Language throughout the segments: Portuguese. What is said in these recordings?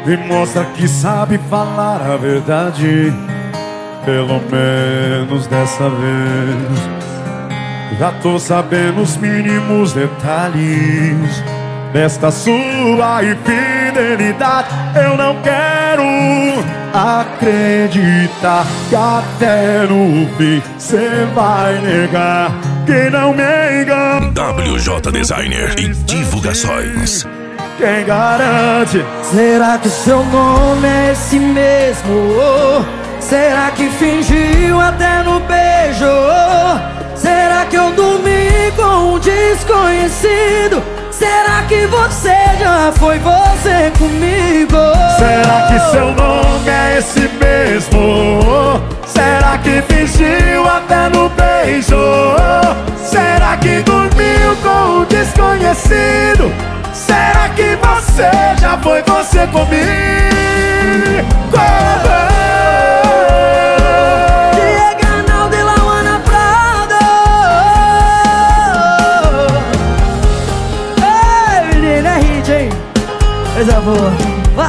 Me mostra que sabe falar a verdade, pelo menos dessa vez. Já tô sabendo os mínimos detalhes desta sua infidelidade. Eu não quero acreditar que até no fim cê vai negar que não me engana. WJ Designer e Divulgações. Quem garante? Será que seu nome é esse mesmo? Será que fingiu até no beijo? Será que eu dormi com um desconhecido? Será que você já foi você comigo? Será que seu nome é esse mesmo? Será que fingiu até no beijo? Será que dormiu com um desconhecido? Será que você já foi você comigo? Diego Arnaldo e Lauana Prado. Ei, menina, é hit, hein? Coisa boa. Vai!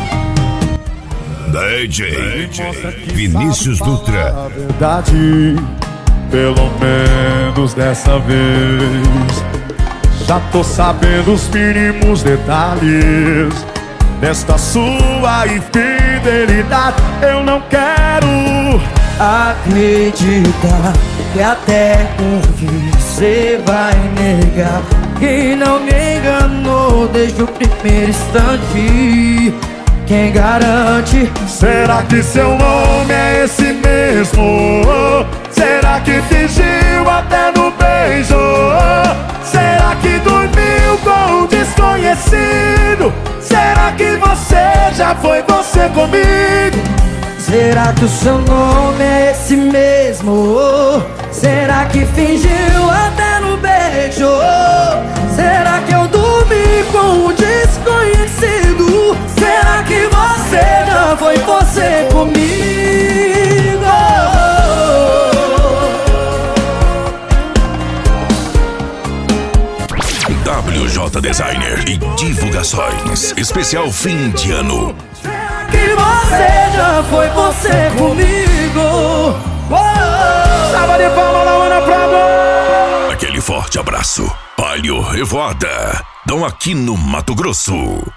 DJ Vinícius Dutra. A verdade, pelo menos dessa vez. Já tô sabendo os mínimos detalhes desta sua infidelidade. Eu não quero acreditar que até por fim você vai negar que não me enganou desde o primeiro instante. Quem garante? Será que seu nome é esse mesmo? Será que fingiu até no beijo? Será que dormiu com um desconhecido? Será que você já foi você comigo? Será que o seu nome é esse mesmo? Será que fingiu até no beijo? Será que eu dormi com um desconhecido? Será que você já foi você comigo? WJ Designer e Divulgações. Especial fim de ano. Será que você já foi você comigo? Salva de palma, Lauana Prado. Aquele forte abraço. Palio Revoada. Dão aqui no Mato Grosso.